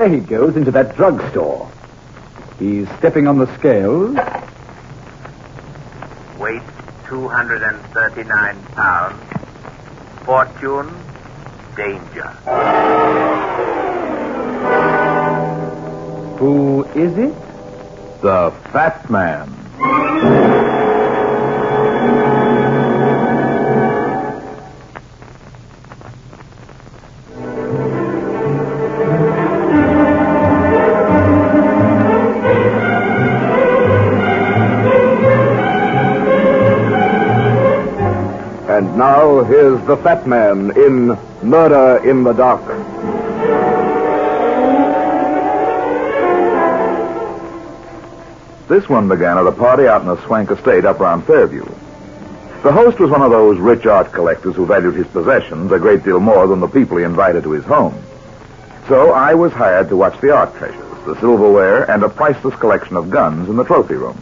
there he goes into that drugstore. He's stepping on the scales. Weight 239 pounds. Fortune, danger. Who is it? The Fat Man. And now, here's the Fat Man in Murder in the Dark. This one began at a party out in a swank estate up around Fairview. The host was one of those rich art collectors who valued his possessions a great deal more than the people he invited to his home. So I was hired to watch the art treasures, the silverware, and a priceless collection of guns in the trophy room.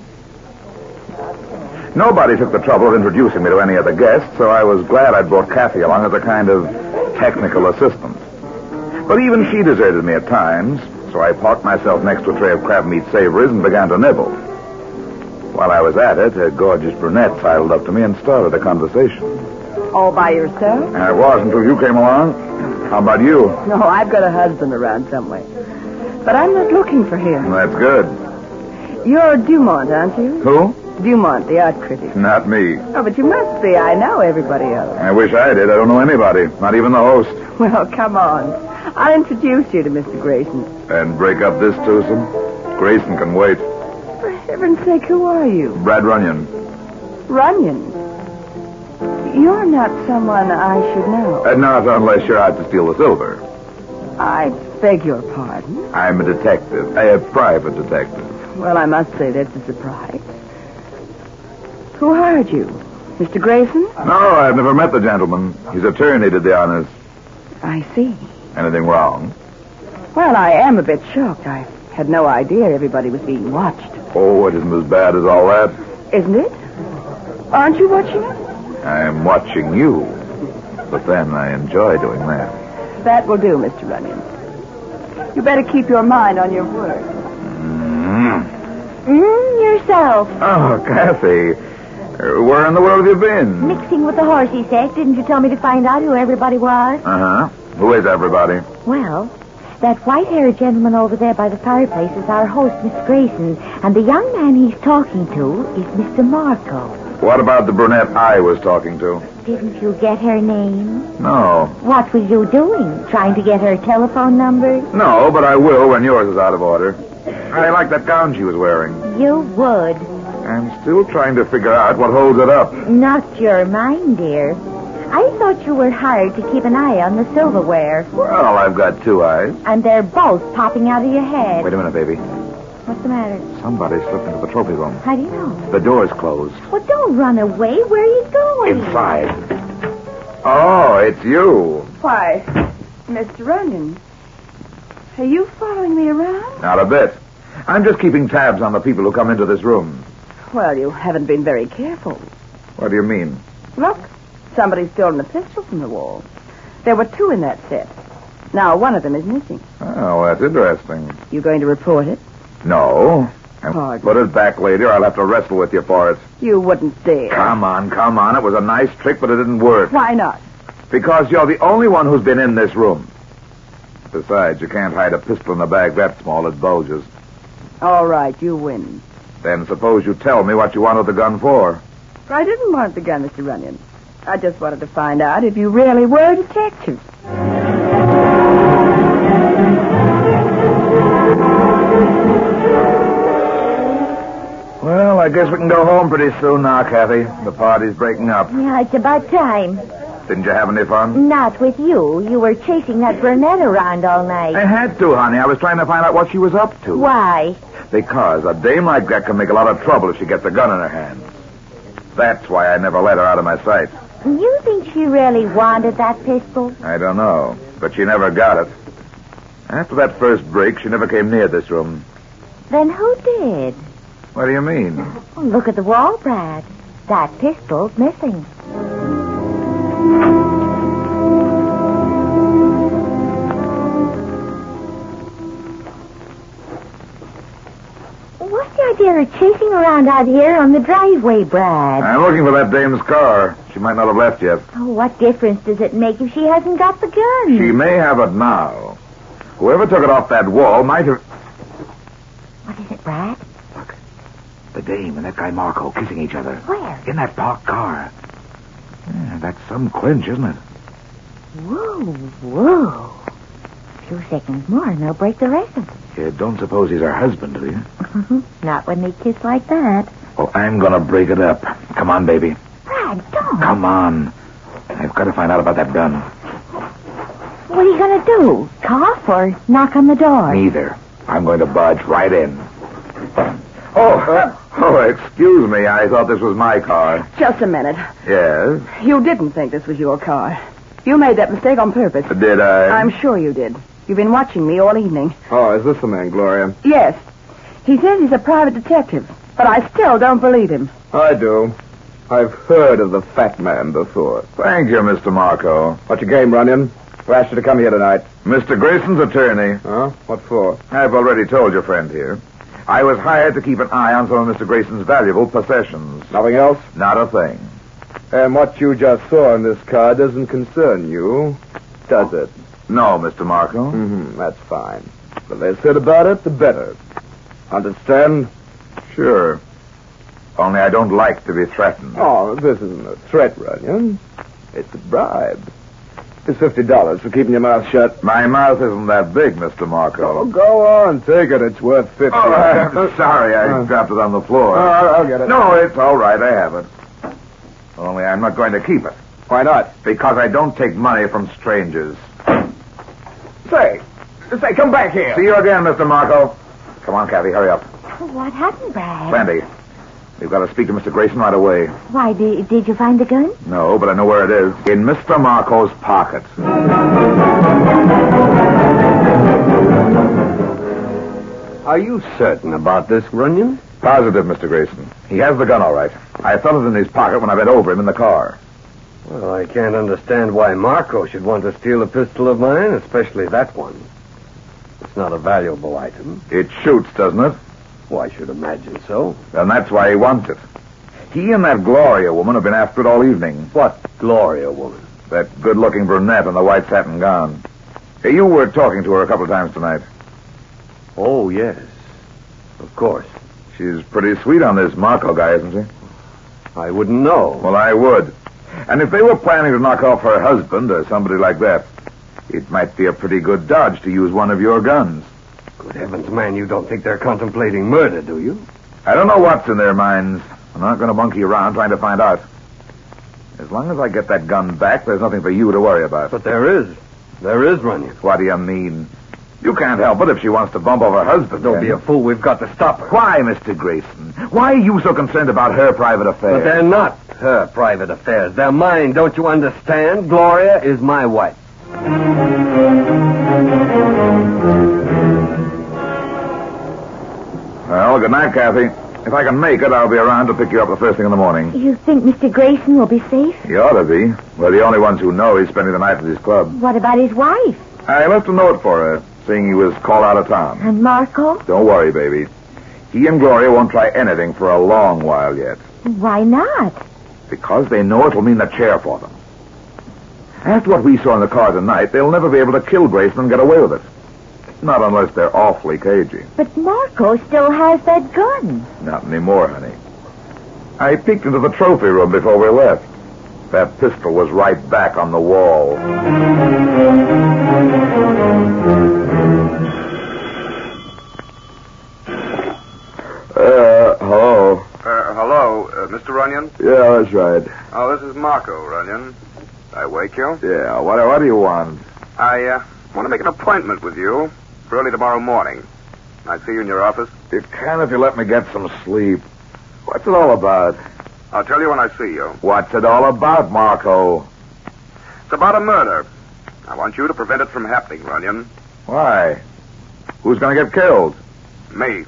Nobody took the trouble of introducing me to any of the guests, so I was glad I'd brought Kathy along as a kind of technical assistant. But even she deserted me at times, so I parked myself next to a tray of crab meat savories and began to nibble. While I was at it, a gorgeous brunette sidled up to me and started a conversation. All by yourself? I was until you came along. How about you? No, I've got a husband around somewhere. But I'm not looking for him. That's good. You're Dumont, aren't you? Who? Dumont, the art critic. Not me. Oh, but you must be. I know everybody else. I wish I did. I don't know anybody, not even the host. Well, come on. I'll introduce you to Mr. Grayson. And break up this twosome? Grayson can wait. For heaven's sake, who are you? Brad Runyon. Runyon? You're not someone I should know. Not unless you're out to steal the silver. I beg your pardon. I'm a detective. A private detective. Well, I must say that's a surprise. Who hired you? Mr. Grayson? No, I've never met the gentleman. His attorney did the honors. I see. Anything wrong? Well, I am a bit shocked. I had no idea everybody was being watched. Oh, it isn't as bad as all that. Isn't it? Aren't you watching us? I'm watching you. But then I enjoy doing that. That will do, Mr. Runyon. You better keep your mind on your work. Yourself. Oh, Kathy. Where in the world have you been? Mixing with the horses, Seth. Didn't you tell me to find out who everybody was? Uh-huh. Who is everybody? Well, that white-haired gentleman over there by the fireplace is our host, Miss Grayson. And the young man he's talking to is Mr. Marco. What about the brunette I was talking to? Didn't you get her name? No. What were you doing? Trying to get her telephone number? No, but I will when yours is out of order. I like that gown she was wearing. You would. I'm still trying to figure out what holds it up. Not your mind, dear. I thought you were hired to keep an eye on the silverware. Well, I've got two eyes. And they're both popping out of your head. Wait a minute, baby. What's the matter? Somebody slipped into the trophy room. How do you know? The door's closed. Well, don't run away. Where are you going? Inside. Oh, it's you. Why, Mr. Runyon, are you following me around? Not a bit. I'm just keeping tabs on the people who come into this room. Well, you haven't been very careful. What do you mean? Look, somebody's stolen a pistol from the wall. There were two in that set. Now, one of them is missing. Oh, that's interesting. You going to report it? No. Pardon? Put it back later. I'll have to wrestle with you for it. You wouldn't dare. Come on. It was a nice trick, but it didn't work. Why not? Because you're the only one who's been in this room. Besides, you can't hide a pistol in a bag that small it bulges. All right, you win. Then suppose you tell me what you wanted the gun for. I didn't want the gun, Mr. Runyon. I just wanted to find out if you really were a detective. Well, I guess we can go home pretty soon now, Kathy. The party's breaking up. Yeah, it's about time. Didn't you have any fun? Not with you. You were chasing that brunette around all night. I had to, honey. I was trying to find out what she was up to. Why? Because a dame like that can make a lot of trouble if she gets a gun in her hands. That's why I never let her out of my sight. You think she really wanted that pistol? I don't know, but she never got it. After that first break, she never came near this room. Then who did? What do you mean? Well, look at the wall, Brad. That pistol's missing. What's the idea of chasing around out here on the driveway, Brad? I'm looking for that dame's car. She might not have left yet. Oh, what difference does it make if she hasn't got the gun? She may have it now. Whoever took it off that wall might have... What is it, Brad? Look, the dame and that guy Marco kissing each other. Where? In that parked car. Yeah, that's some clinch, isn't it? Whoa. A few seconds more and they'll break the record. You don't suppose he's her husband, do you? Not when they kiss like that. Oh, I'm gonna break it up. Come on, baby. Brad, don't. Come on. I've got to find out about that gun. What are you going to do? Cough or knock on the door? Neither. I'm going to budge right in. Oh, excuse me. I thought this was my car. Just a minute. Yes? You didn't think this was your car. You made that mistake on purpose. Did I? I'm sure you did. You've been watching me all evening. Oh, is this the man, Gloria? Yes. He says he's a private detective, but I still don't believe him. I do. I've heard of the fat man before. Thank you, Mr. Marco. What's your game, Runyon? Who asked you to come here tonight? Mr. Grayson's attorney. Huh? What for? I've already told your friend here. I was hired to keep an eye on some of Mr. Grayson's valuable possessions. Nothing else? Not a thing. And what you just saw in this car doesn't concern you, does it? No, Mr. Marco. That's fine. The less said about it, the better. Understand? Sure. Only I don't like to be threatened. Oh, this isn't a threat, Runyon. It's a bribe. It's $50 for keeping your mouth shut. My mouth isn't that big, Mr. Marco. Oh, go on. Take it. It's worth $50. Oh, I'm sorry. I dropped it on the floor. I'll get it. No, it's all right. I have it. Only I'm not going to keep it. Why not? Because I don't take money from strangers. Say, come back here. See you again, Mr. Marco. Come on, Kathy. Hurry up. What happened, Brad? Sandy, we've got to speak to Mr. Grayson right away. Why, did you find the gun? No, but I know where it is. In Mr. Marco's pocket. Are you certain about this, Runyon? Positive, Mr. Grayson. He has the gun, all right. I felt it in his pocket when I bent over him in the car. Well, I can't understand why Marco should want to steal a pistol of mine, especially that one. It's not a valuable item. It shoots, doesn't it? Well, I should imagine so. And that's why he wants it. He and that Gloria woman have been after it all evening. What Gloria woman? That good-looking brunette in the white satin gown. Hey, you were talking to her a couple of times tonight. Oh, yes. Of course. She's pretty sweet on this Marco guy, isn't she? I wouldn't know. Well, I would. And if they were planning to knock off her husband or somebody like that, it might be a pretty good dodge to use one of your guns. Good heavens, man, you don't think they're contemplating murder, do you? I don't know what's in their minds. I'm not going to monkey around trying to find out. As long as I get that gun back, there's nothing for you to worry about. But there is. There is, Runyon. What do you mean? You can't help it if she wants to bump off her husband. Don't be a fool. We've got to stop her. Why, Mr. Grayson? Why are you so concerned about her private affairs? But they're not her private affairs. They're mine. Don't you understand? Gloria is my wife. Well, good night, Kathy. If I can make it, I'll be around to pick you up the first thing in the morning. You think Mr. Grayson will be safe? He ought to be. We're the only ones who know he's spending the night at his club. What about his wife? I left a note for her, saying he was called out of town. And Marco? Don't worry, baby. He and Gloria won't try anything for a long while yet. Why not? Because they know it'll mean the chair for them. After what we saw in the car tonight, they'll never be able to kill Grayson and get away with it. Not unless they're awfully cagey. But Marco still has that gun. Not anymore, honey. I peeked into the trophy room before we left. That pistol was right back on the wall. Hello. Hello, Mr. Runyon? Yeah, that's right. Oh, this is Marco, Runyon. I wake you? Yeah, what do you want? I want to make an appointment with you for early tomorrow morning. I see you in your office. You can if you let me get some sleep. What's it all about? I'll tell you when I see you. What's it all about, Marco? It's about a murder. I want you to prevent it from happening, Runyon. Why? Who's going to get killed? Me.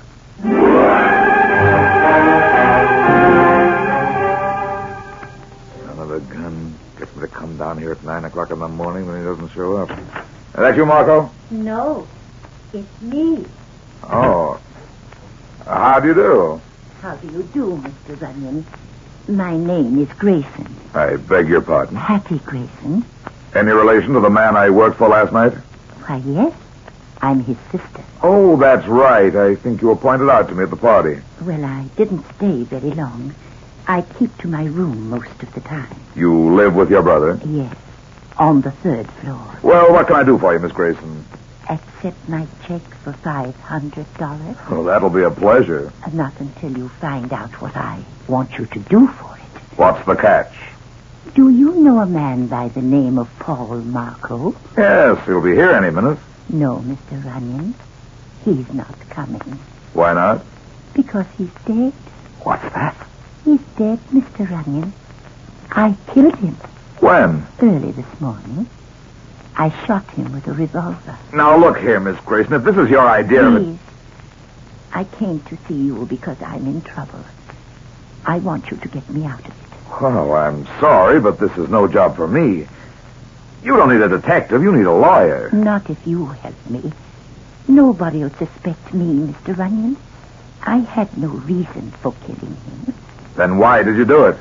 Son of a gun. Gets me to come down here at 9 o'clock in the morning when he doesn't show up. Is that you, Marco? No, it's me. Oh. How do you do? How do you do, Mr. Runyon? My name is Grayson. I beg your pardon. Hattie Grayson. Any relation to the man I worked for last night? Why, yes. I'm his sister. Oh, that's right. I think you were pointed out to me at the party. Well, I didn't stay very long. I keep to my room most of the time. You live with your brother? Yes, on the 3rd floor. Well, what can I do for you, Miss Grayson? Accept my check for $500. Oh, that'll be a pleasure. Not until you find out what I want you to do for it. What's the catch? Do you know a man by the name of Paul Marco? Yes, he'll be here any minute. No, Mr. Runyon. He's not coming. Why not? Because he's dead. What's that? He's dead, Mr. Runyon. I killed him When? early this morning. I shot him with a revolver. Now, look here, Miss Grayson. If this is your idea of it... Please. I came to see you because I'm in trouble. I want you to get me out of it. Oh, I'm sorry, but this is no job for me. You don't need a detective. You need a lawyer. Not if you help me. Nobody will suspect me, Mr. Runyon. I had no reason for killing him. Then why did you do it?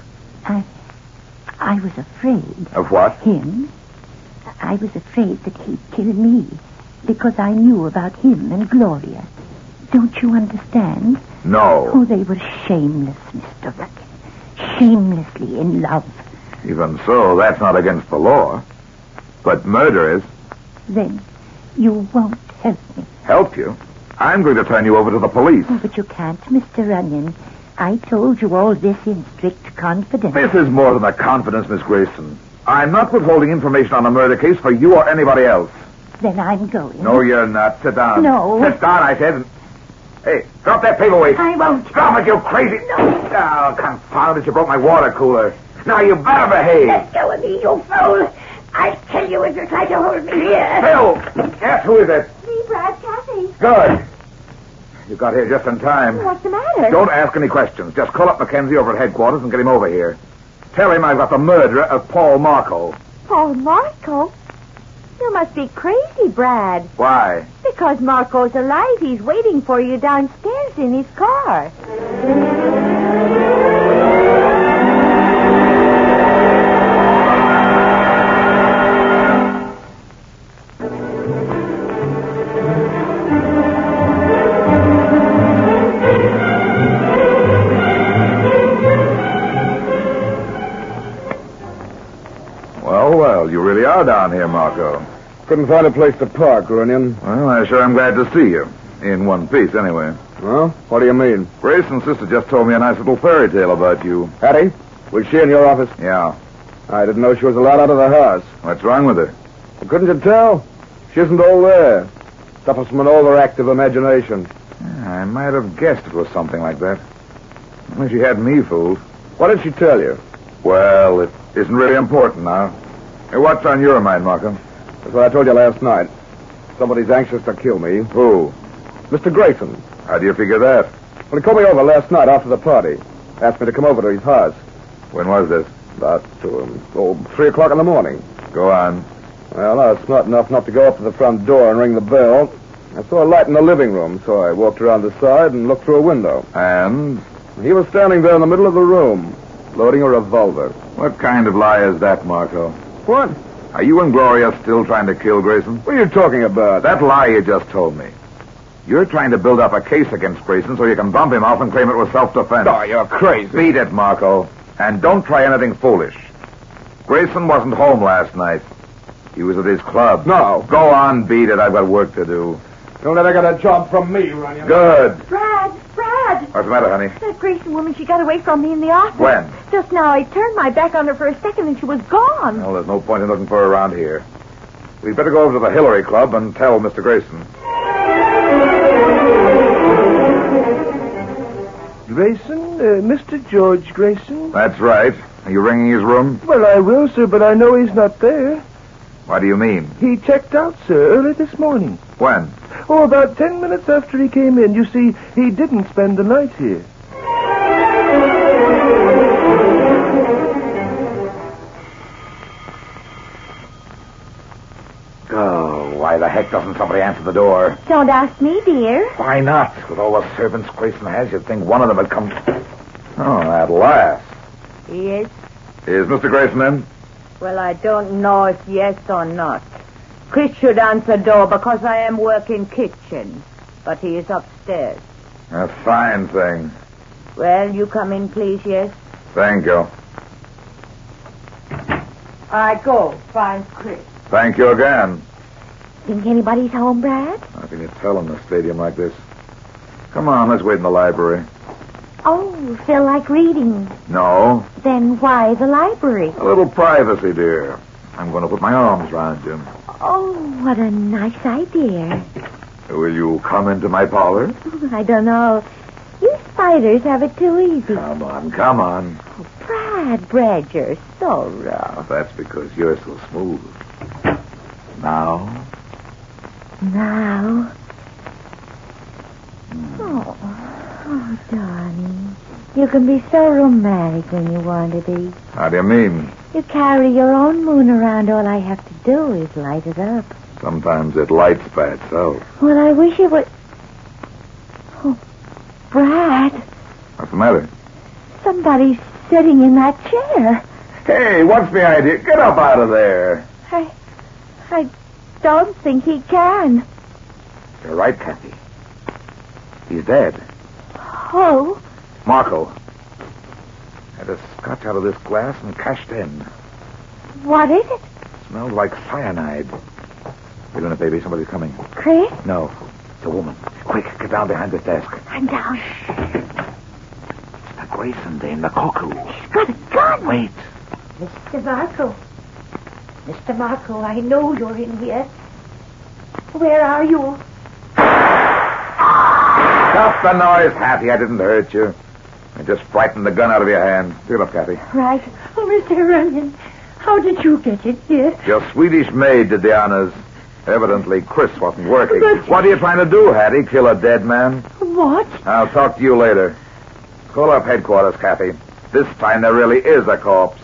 I was afraid. Of what? Him. I was afraid that he'd kill me because I knew about him and Gloria. Don't you understand? No. Oh, they were shameless, Mr. Runyon. Shamelessly in love. Even so, that's not against the law. But murder is. Then you won't help me. Help you? I'm going to turn you over to the police. Oh, but you can't, Mr. Runyon. I told you all this in strict confidence. This is more than a confidence, Miss Grayson. I'm not withholding information on a murder case for you or anybody else. Then I'm going. No, you're not. Sit down. No. Sit down, I said. Hey, drop that paperweight. I won't. Drop it, you crazy... No. Oh, confound it, you broke my water cooler. Now you better behave. Let go of me, you fool. I'll kill you if you try to hold me here. Phil! Yes, who is it? Me, Brad, Kathy. Good. You got here just in time. What's the matter? Don't ask any questions. Just call up Mackenzie over at headquarters and get him over here. Tell him I've got the murderer of Paul Marco. Paul Marco? You must be crazy, Brad. Why? Because Marco's alive. He's waiting for you downstairs in his car. Well, you really are down here, Marco. Couldn't find a place to park, Runyon. Well, I sure am glad to see you. In one piece, anyway. Well, what do you mean? Grayson's sister just told me a nice little fairy tale about you. Hattie, was she in your office? Yeah. I didn't know she was allowed out of the house. What's wrong with her? Well, couldn't you tell? She isn't all there. Suffers from an overactive imagination. I might have guessed it was something like that. Well, she had me fooled. What did she tell you? Well, it isn't really important now. Hey, what's on your mind, Marco? That's what I told you last night. Somebody's anxious to kill me. Who? Mr. Grayson. How do you figure that? Well, he called me over last night after the party. Asked me to come over to his house. When was this? About 3 o'clock in the morning. Go on. Well, I was smart enough not to go up to the front door and ring the bell. I saw a light in the living room, so I walked around the side and looked through a window. And? He was standing there in the middle of the room, loading a revolver. What kind of lie is that, Marco? What? Are you and Gloria still trying to kill Grayson? What are you talking about? That lie you just told me. You're trying to build up a case against Grayson so you can bump him off and claim it was self-defense. Oh, you're crazy. Beat it, Marco. And don't try anything foolish. Grayson wasn't home last night. He was at his club. No. Go on, beat it. I've got work to do. Don't let her get a job from me, Runyon. Good. Brad! What's the matter, honey? That Grayson woman, she got away from me in the office. When? Just now. I turned my back on her for a second and she was gone. Well, there's no point in looking for her around here. We'd better go over to the Hillary Club and tell Mr. Grayson. Grayson? Mr. George Grayson? That's right. Are you ringing his room? Well, I will, sir, but I know he's not there. What do you mean? He checked out, sir, early this morning. When? Oh, about 10 minutes after he came in. You see, he didn't spend the night here. Oh, Why the heck doesn't somebody answer the door? Don't ask me, dear. Why not? With all the servants Grayson has, you'd think one of them had come... Oh, at last. Yes? Is Mr. Grayson in? Well, I don't know if yes or not. Chris should answer door because I am working kitchen. But he is upstairs. A fine thing. Well, you come in, please, yes? Thank you. I go. Find Chris. Thank you again. Think anybody's home, Brad? How can you tell in a stadium like this? Come on, let's wait in the library. Oh, feel like reading. No. Then why the library? A little privacy, dear. I'm going to put my arms round you. Oh, what a nice idea. Will you come into my parlor? I don't know. You spiders have it too easy. Come on, come on. Oh, Brad, you're so rough. That's because you're so smooth. Now? Now? Oh, darling. You can be so romantic when you want to be. How do you mean? You carry your own moon around. All I have to do is light it up. Sometimes it lights by itself. Well, I wish it would... Oh, Brad. What's the matter? Somebody's sitting in that chair. Hey, what's the idea? Get up out of there. I don't think he can. You're right, Kathy. He's dead. Oh? Marco had a scotch out of this glass and cashed in. What is it? Smells like cyanide. Wait a minute, baby. Somebody's coming. Chris? No. It's a woman. Quick, get down behind this desk. I'm down. It's the Grayson dame, the cuckoo. She's got a gun. Wait. Mr. Marco. Mr. Marco, I know you're in here. Where are you? Stop the noise, Hattie. I didn't hurt you. I just frightened the gun out of your hand. Pick it up, Kathy. Right. Oh, Mr. Runyon, how did you get it here? Your Swedish maid did the honors. Evidently, Chris wasn't working. But... What are you trying to do, Hattie? Kill a dead man? What? I'll talk to you later. Call up headquarters, Kathy. This time there really is a corpse.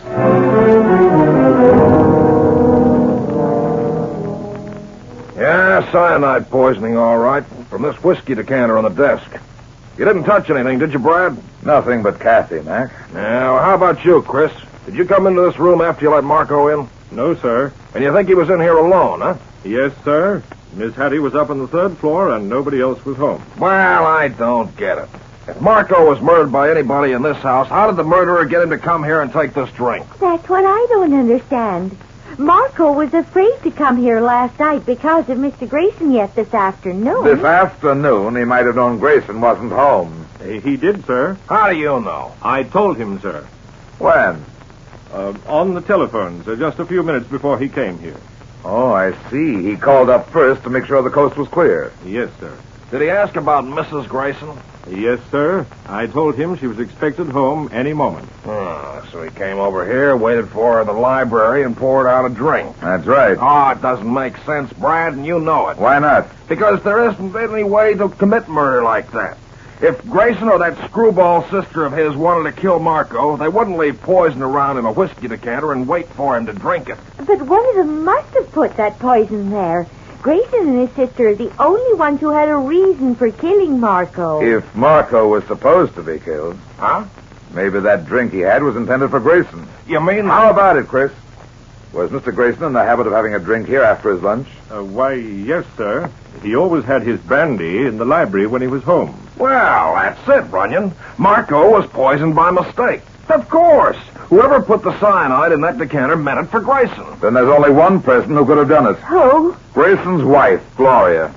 Yeah, cyanide poisoning, all right. From this whiskey decanter on the desk. You didn't touch anything, did you, Brad? Nothing but Kathy, Mac. Now, how about you, Chris? Did you come into this room after you let Marco in? No, sir. And you think he was in here alone, huh? Yes, sir. Miss Hattie was up on the third floor, and nobody else was home. Well, I don't get it. If Marco was murdered by anybody in this house, how did the murderer get him to come here and take this drink? That's what I don't understand. Marco was afraid to come here last night because of Mr. Grayson yet this afternoon. This afternoon, he might have known Grayson wasn't home. He did, sir. How do you know? I told him, sir. When? On the telephone, sir, just a few minutes before he came here. Oh, I see. He called up first to make sure the coast was clear. Yes, sir. Did he ask about Mrs. Grayson? Yes, sir. I told him she was expected home any moment. So he came over here, waited for her in the library, and poured out a drink. That's right. Oh, it doesn't make sense, Brad, and you know it. Why not? Because there isn't any way to commit murder like that. If Grayson or that screwball sister of his wanted to kill Marco, they wouldn't leave poison around in a whiskey decanter and wait for him to drink it. But one of them must have put that poison there. Grayson and his sister are the only ones who had a reason for killing Marco. If Marco was supposed to be killed. Huh? Maybe that drink he had was intended for Grayson. You mean... How about it, Chris? Was Mr. Grayson in the habit of having a drink here after his lunch? Why, yes, sir. He always had his brandy in the library when he was home. Well, that's it, Runyon. Marco was poisoned by mistake. Of course. Whoever put the cyanide in that decanter meant it for Grayson. Then there's only one person who could have done it. Who? Grayson's wife, Gloria.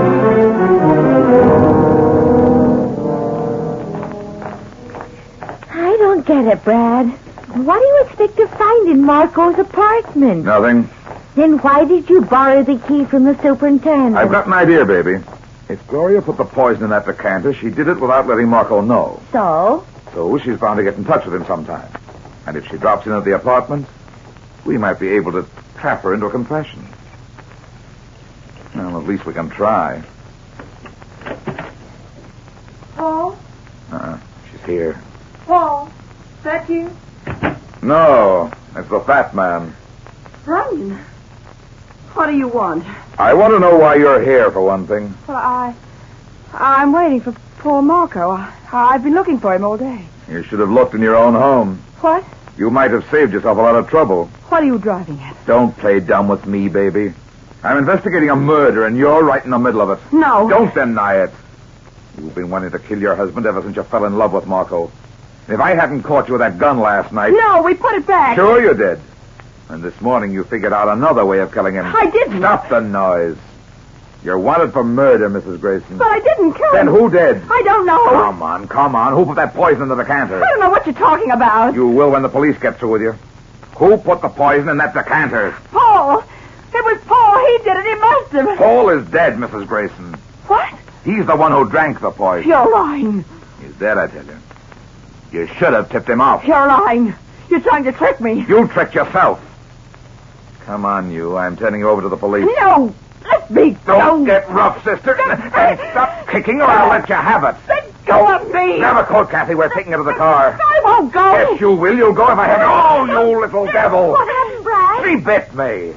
I don't get it, Brad. What do you expect to find in Marco's apartment? Nothing. Then why did you borrow the key from the superintendent? I've got an idea, baby. If Gloria put the poison in that decanter, she did it without letting Marco know. So? So she's bound to get in touch with him sometime. And if she drops in at the apartment, we might be able to trap her into a confession. Well, at least we can try. Paul? She's here. Paul? That you? No, it's the fat man. Runyon. What do you want? I want to know why you're here, for one thing. Well, I'm waiting for poor Marco. I've been looking for him all day. You should have looked in your own home. What? You might have saved yourself a lot of trouble. What are you driving at? Don't play dumb with me, baby. I'm investigating a murder, and you're right in the middle of it. No. Don't deny it. You've been wanting to kill your husband ever since you fell in love with Marco. If I hadn't caught you with that gun last night... No, we put it back. Sure you did. And this morning you figured out another way of killing him. I didn't. Stop the noise. You're wanted for murder, Mrs. Grayson. But I didn't kill him. Then who did? I don't know. Come on. Who put that poison in the decanter? I don't know what you're talking about. You will when the police get through with you. Who put the poison in that decanter? Paul. It was Paul. He did it. He must have. Paul is dead, Mrs. Grayson. What? He's the one who drank the poison. You're lying. He's dead, I tell you. You should have tipped him off. You're lying. You're trying to trick me. You tricked yourself. Come on, you. I'm turning you over to the police. No. Let me go. Don't get rough, sister. And stop kicking or I'll let you have it. Let go of me. Grab a coat, Kathy. We're taking her to the car. I won't go. Yes, you will. You'll go if I have you. Oh, you little devil. What happened, Brad? She bit me.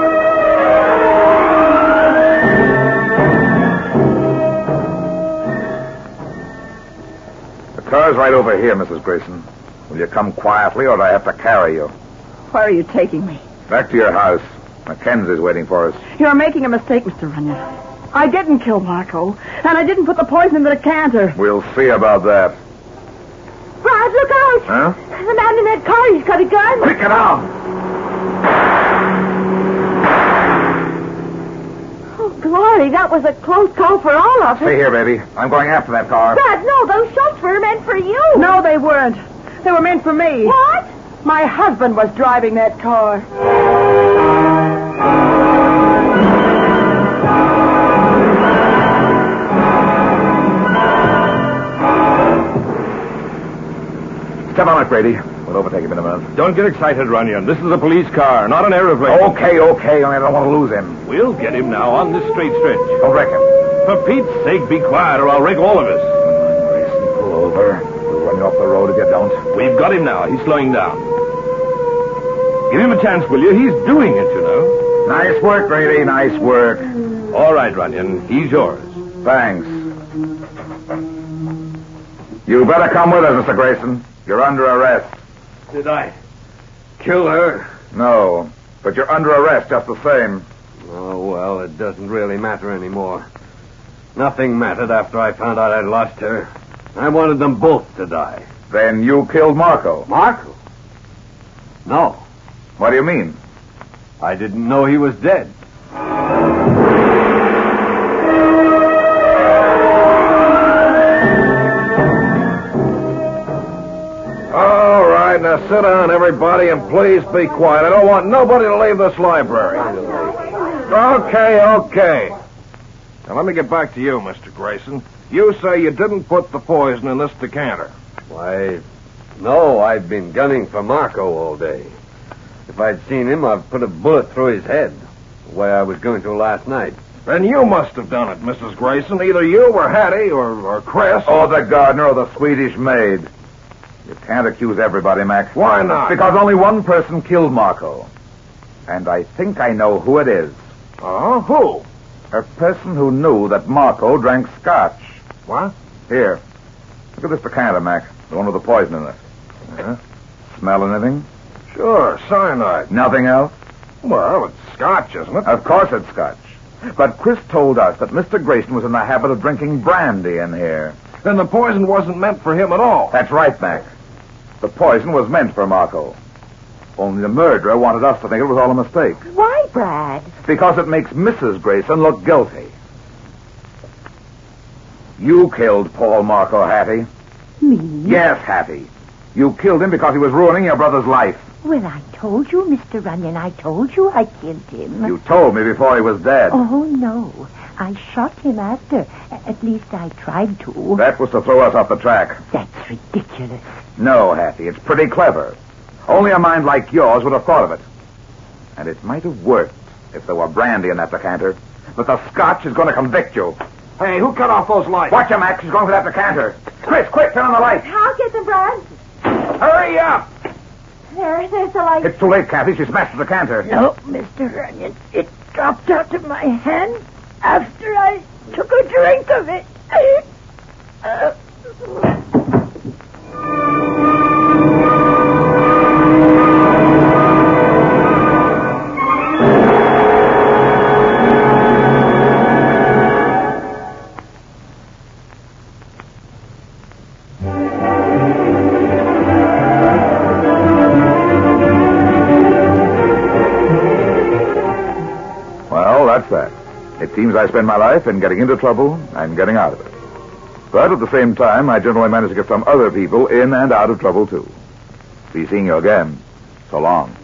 The car's right over here, Mrs. Grayson. Will you come quietly or do I have to carry you? Where are you taking me? Back to your house. Mackenzie's waiting for us. You're making a mistake, Mr. Runyon. I didn't kill Marco, and I didn't put the poison in the decanter. We'll see about that. Brad, look out! Huh? The man in that car, he's got a gun. Quick it on! Oh, glory, that was a close call for all of us. Stay here, baby. I'm going after that car. Brad, no, those shots were meant for you. No, they weren't. They were meant for me. What? My husband was driving that car. Step on it, Brady. We'll overtake him in a minute. Don't get excited, Runyon. This is a police car, not an airplane. Okay. Only I don't want to lose him. We'll get him now on this straight stretch. Don't wreck him. For Pete's sake, be quiet or I'll wreck all of us. Grayson, pull over. We'll run you off the road if you don't. We've got him now. He's slowing down. Give him a chance, will you? He's doing it, you know. Nice work, Brady. Nice work. All right, Runyon. He's yours. Thanks. You better come with us, Mr. Grayson. You're under arrest. Did I kill her? No, but you're under arrest just the same. Oh, well, it doesn't really matter anymore. Nothing mattered after I found out I'd lost her. I wanted them both to die. Then you killed Marco. Marco? No. What do you mean? I didn't know he was dead. All right, now sit down, everybody, and please be quiet. I don't want nobody to leave this library. Okay. Now, let me get back to you, Mr. Grayson. You say you didn't put the poison in this decanter. Why, no, I've been gunning for Marco all day. If I'd seen him, I'd put a bullet through his head, the way I was going to last night. Then you must have done it, Mrs. Grayson. Either you or Hattie or Chris. Or the gardener or the Swedish maid. You can't accuse everybody, Mac. Why not? Because only one person killed Marco. And I think I know who it is. Oh, who? A person who knew that Marco drank scotch. What? Here. Look at this decanter, Mac. The one with the poison in it. Yeah. Smell anything? Sure, cyanide. Nothing else? Well, it's scotch, isn't it? Of course it's scotch. But Chris told us that Mr. Grayson was in the habit of drinking brandy in here. Then the poison wasn't meant for him at all. That's right, Mac. The poison was meant for Marco. Only the murderer wanted us to think it was all a mistake. Why, Brad? Because it makes Mrs. Grayson look guilty. You killed Paul Marco, Hattie. Me? Yes, Hattie. You killed him because he was ruining your brother's life. Well, I told you, Mr. Runyon. I told you I killed him. You told me before he was dead. Oh, no. I shot him after. At least I tried to. That was to throw us off the track. That's ridiculous. No, Hattie, it's pretty clever. Only a mind like yours would have thought of it. And it might have worked if there were brandy in that decanter. But the scotch is going to convict you. Hey, who cut off those lights? Watch him, Max. He's going for that decanter. Chris, quick, turn on the light. I'll get them, Brad. Hurry up! There's the light. It's too late, Kathy. She smashed the decanter. No, Mr. Runyon. dropped out of my hand after I took a drink of it. That's that. It seems I spend my life in getting into trouble and getting out of it. But at the same time, I generally manage to get some other people in and out of trouble, too. Be seeing you again. So long.